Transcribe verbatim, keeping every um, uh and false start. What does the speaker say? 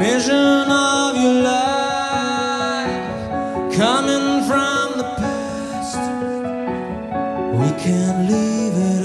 vision of your life coming from the past. We can't leave it